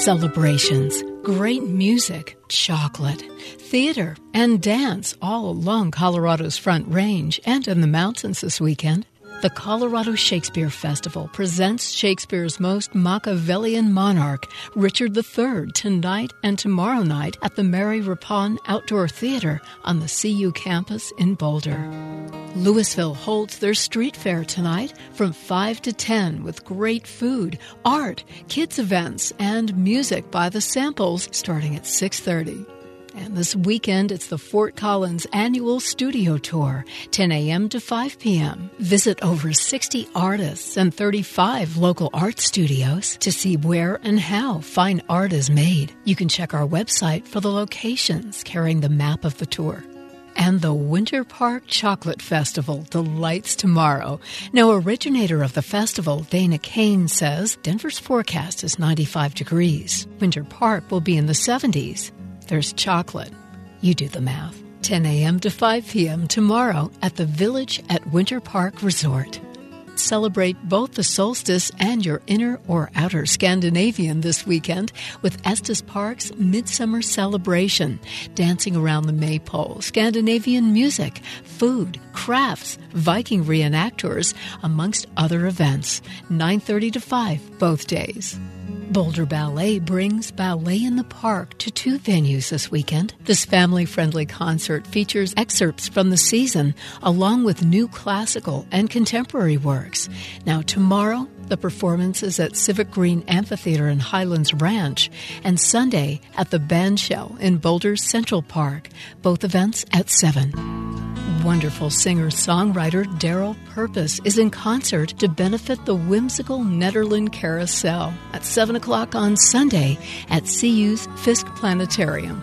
Celebrations, great music, chocolate, theater, and dance all along Colorado's Front Range and in the mountains this weekend. The Colorado Shakespeare Festival presents Shakespeare's most Machiavellian monarch, Richard III, tonight and tomorrow night at the Mary Rapon Outdoor Theater on the CU campus in Boulder. Louisville holds their street fair tonight from 5 to 10 with great food, art, kids events, and music by The Samples starting at 6:30. And this weekend, it's the Fort Collins Annual Studio Tour, 10 a.m. to 5 p.m. Visit over 60 artists and 35 local art studios to see where and how fine art is made. You can check our website for the locations carrying the map of the tour. And the Winter Park Chocolate Festival delights tomorrow. Now, originator of the festival, Dana Kane, says Denver's forecast is 95 degrees. Winter Park will be in the 70s. There's chocolate. You do the math. 10 a.m. to 5 p.m. tomorrow at the Village at Winter Park Resort. Celebrate both the solstice and your inner or outer Scandinavian this weekend with Estes Park's Midsummer Celebration, dancing around the maypole, Scandinavian music, food, crafts, Viking reenactors, amongst other events. 9:30 to 5 both days. Boulder Ballet brings Ballet in the Park to 2 venues this weekend. This family-friendly concert features excerpts from the season, along with new classical and contemporary works. Now, tomorrow, the performance is at Civic Green Amphitheater in Highlands Ranch, and Sunday at the Bandshell in Boulder's Central Park. Both events at 7. Wonderful singer-songwriter Daryl Purpose is in concert to benefit the whimsical Netherland Carousel at 7 o'clock on Sunday at CU's Fisk Planetarium.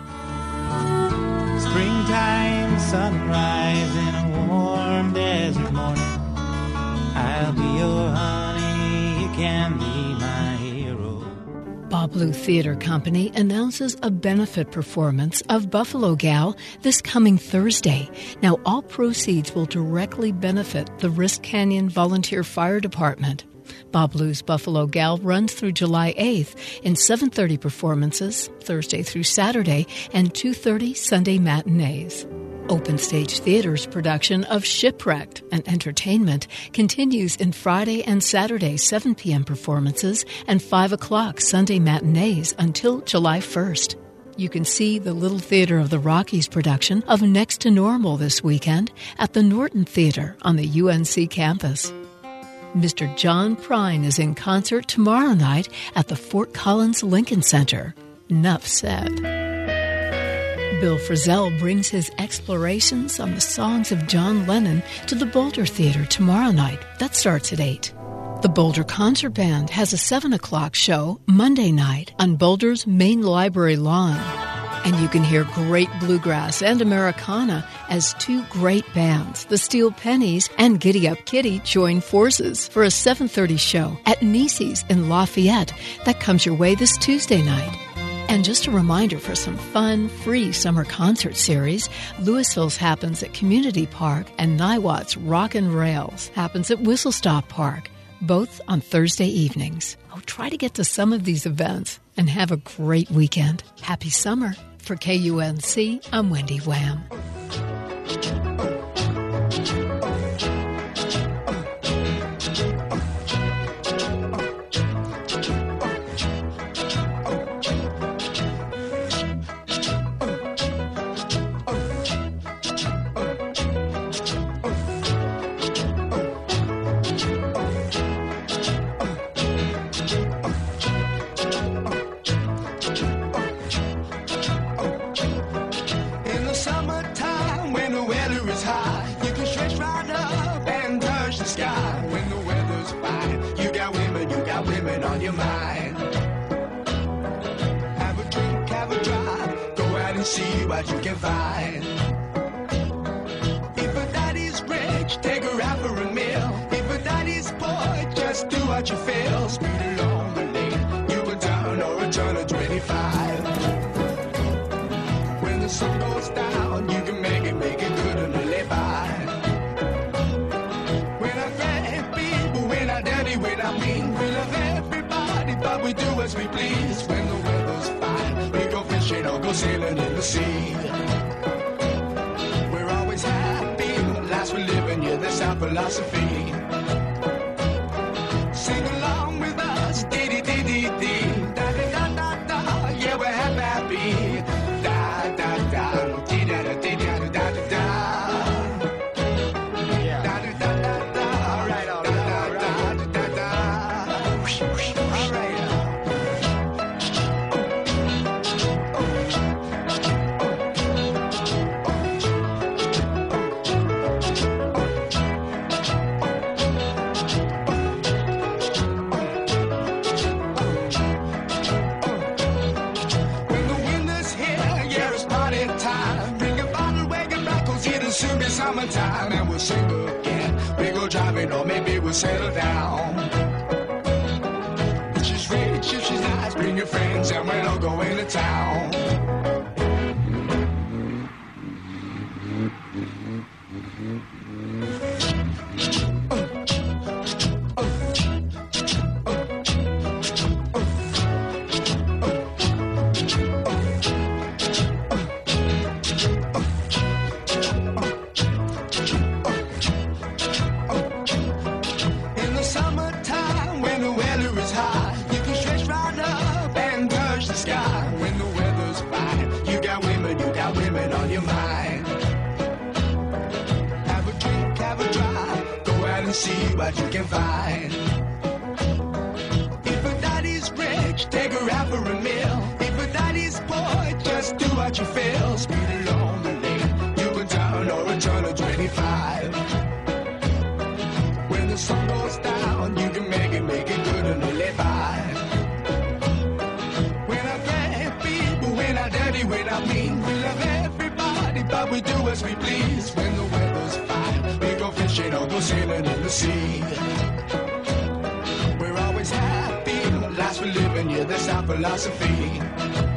Springtime sunrise in a warm desert morning. I'll be your honey, you can be my hero. Bob Blue Theater Company announces a benefit performance of Buffalo Gal this coming Thursday. Now, all proceeds will directly benefit the Wrist Canyon Volunteer Fire Department. Bob Blue's Buffalo Gal runs through July 8th in 7:30 performances, Thursday through Saturday, and 2:30 Sunday matinees. Open Stage Theater's production of Shipwrecked, an entertainment, continues in Friday and Saturday 7 p.m. performances and 5 o'clock Sunday matinees until July 1st. You can see the Little Theater of the Rockies production of Next to Normal this weekend at the Norton Theater on the UNC campus. Mr. John Prine is in concert tomorrow night at the Fort Collins Lincoln Center. Nuff said. Bill Frisell brings his explorations on the songs of John Lennon to the Boulder Theater tomorrow night. That starts at 8. The Boulder Concert Band has a 7 o'clock show Monday night on Boulder's main library lawn. And you can hear great bluegrass and Americana as 2 great bands, the Steel Pennies and Giddy Up Kitty, join forces for a 7:30 show at Niecy's in Lafayette that comes your way this Tuesday night. And just a reminder for some fun, free summer concert series, Louisville's happens at Community Park and Niwot's Rockin' Rails happens at Whistle Stop Park, both on Thursday evenings. Oh, try to get to some of these events and have a great weekend. Happy summer. For KUNC, I'm Wendy Wham. On your mind. Have a drink, have a drive, go out and see what you can find. If a daddy's rich, take her out for a meal. If a daddy's poor, just do what you feel. Speed along the lane, you can turn or a turn of 25. When the sun goes down, you can make it good and live by. When I thank people, when I daddy, when I mean, we love everybody, but we do as we please. When the weather sailing in the sea. We're always happy, the lives we're living, yeah, that's our philosophy. Sing along with us, dee-dee-dee-dee-dee, da-da-da-da-da, yeah, we're happy, da-da-da, dee-da-da-dee-da-da-da-da. Soon be summertime and we'll sing again. We go driving or maybe we'll settle down. If she's rich, if she's nice, bring your friends and we'll all go into town. See what you can find. If a daddy's rich, take her out for a meal. If a daddy's poor, just do what you feel. Speed along the lane, you can turn or a turn of 25. When the sun goes down, you can make it good and live by. We're not bad people, we're not dirty, we're not mean. We love everybody, but we do as we please. When the weather's fine, we go fishing or go sailing in the sea. We're always happy, the lives we're living, yeah, that's our philosophy.